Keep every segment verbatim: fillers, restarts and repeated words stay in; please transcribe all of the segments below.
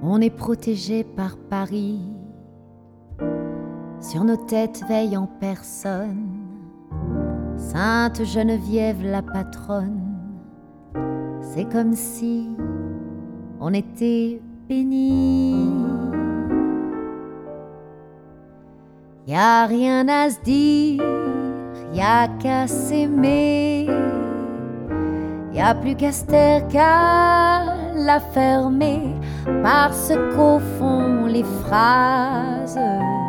On est protégé par Paris, sur nos têtes veille en personne, Sainte Geneviève la patronne. C'est comme si on était bénis. Y a rien à se dire, y a qu'à s'aimer. Y a plus qu'à se taire qu'à la fermer, parce qu'au fond les phrases,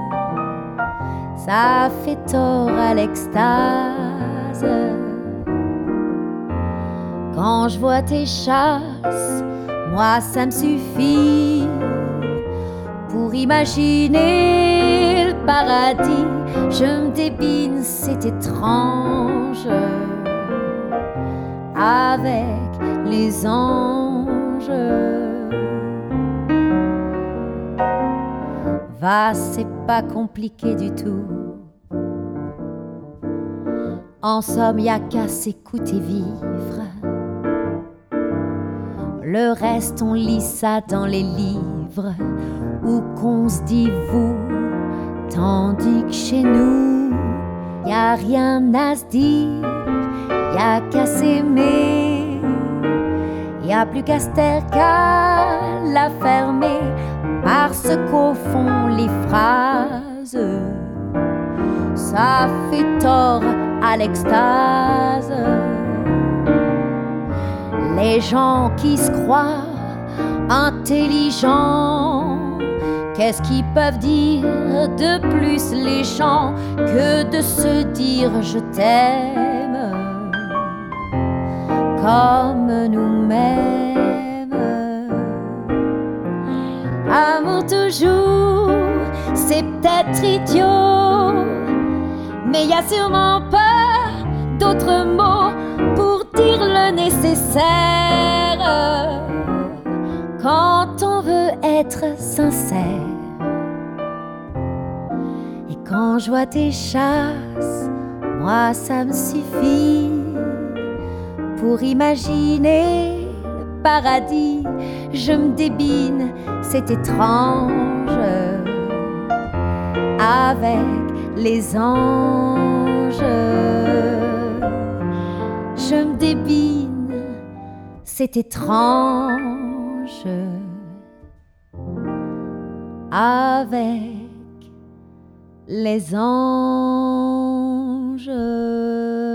ça fait tort à l'extase. Quand je vois tes chasses, moi ça me suffit pour imaginer le paradis. Je me débine, c'est étrange, avec les anges. Va, c'est pas compliqué du tout. En somme, y a qu'à s'écouter vivre. Le reste, on lit ça dans les livres, où qu'on se dit vous, tandis que chez nous, y a rien à se dire. Y a qu'à s'aimer, y a plus qu'à se taire qu'à la fermer, parce qu'au fond les phrases, ça fait tort à l'extase. Les gens qui se croient intelligents, qu'est-ce qu'ils peuvent dire de plus les gens que de se dire je t'aime comme nous-mêmes. Amour toujours, c'est peut-être idiot, mais y a sûrement pas d'autres mots pour dire le nécessaire quand on veut être sincère. Et quand je vois tes chasses, moi ça me suffit pour imaginer le paradis. Je me débine, c'est étrange, avec les anges. Je me débine, c'est étrange, avec les anges.